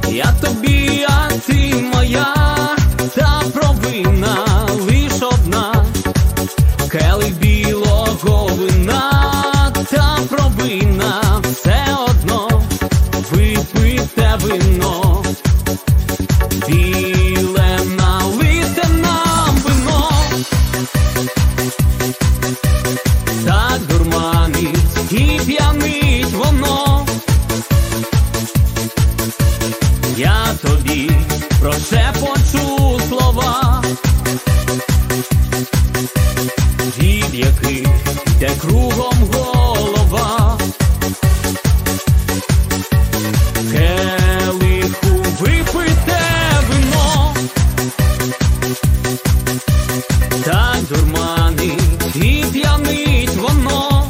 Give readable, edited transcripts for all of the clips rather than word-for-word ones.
Я тобі, а ти моя, та провина лиш одна. Келих білого вина, та провина все одно. Випийте вино, біле налийте нам вино. Так дурманить і п'янить воно. Я тобі прошепочу слова, від яких йде кругом голова. Келиху випийте вино, так дурманить і п'янить воно.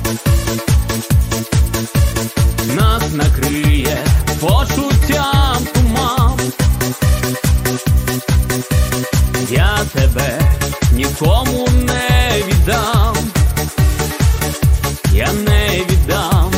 Нас накриє почуттям туман. Я тебе нікому не віддам, я не віддам.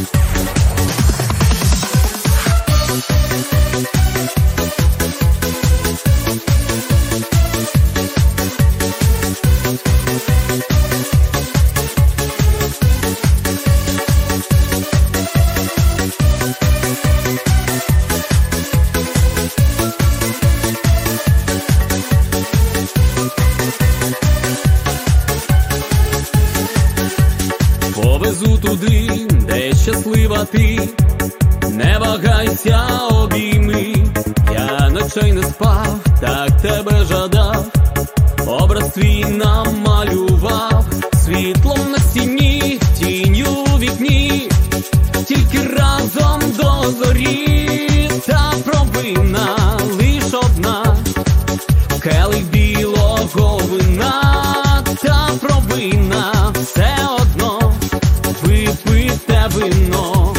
Повезу туди, де щаслива ти, не вагайся, обійми. Я ночей не спав, так тебе жадав, образ твій намалював, світлом на стіні, тінню у вікні, тільки разом до зорі. Та провина лиш одна, келих білого вина, та провина все одно. Випийте вино,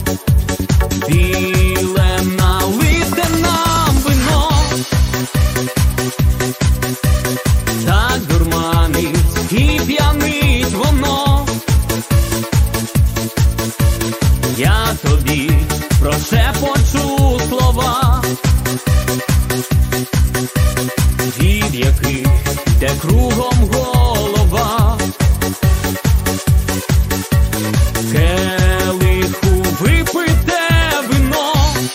біле налийте нам вино. Так дурманить і п'янить воно. Я тобі прошепочу слова, від яких йде кругом голова. Келиху випийте вино,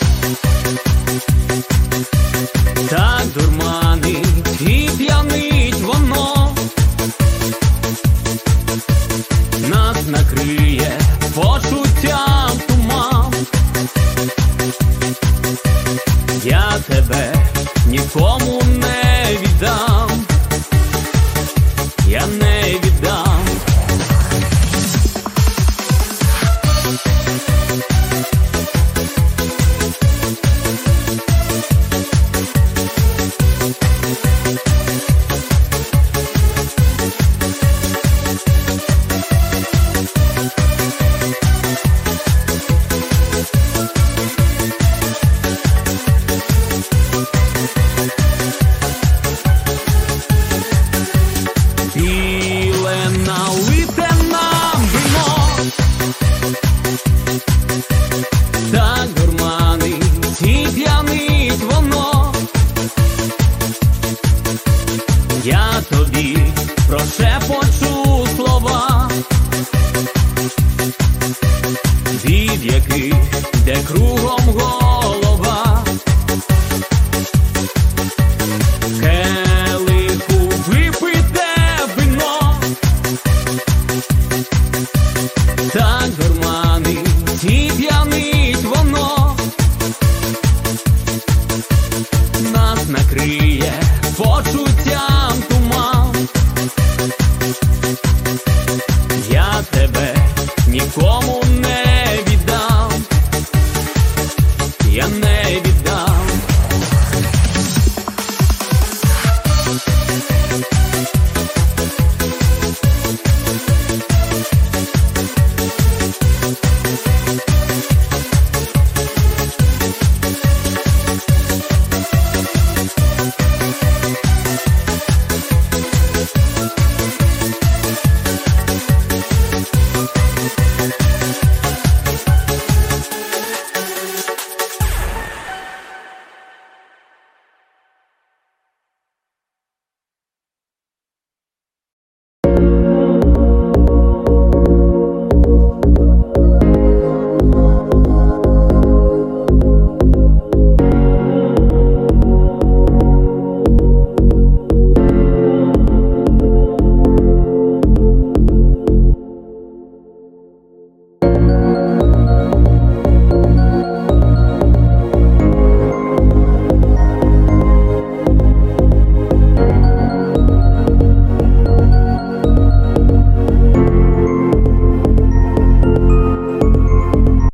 так дурманить і п'янить воно. Нас накриє почуттям туман. Я тебе нікому не віддам, я не віддам. Біле налийте нам вино, так дурманить і п'янить воно. Я тобі прошепочу слова, від яких йде кругом голова. Келиху випийте вино, так дурманить і п'янить воно. Нас накриє почуттям туман. Я тебе нікому не віддам, я не віддам.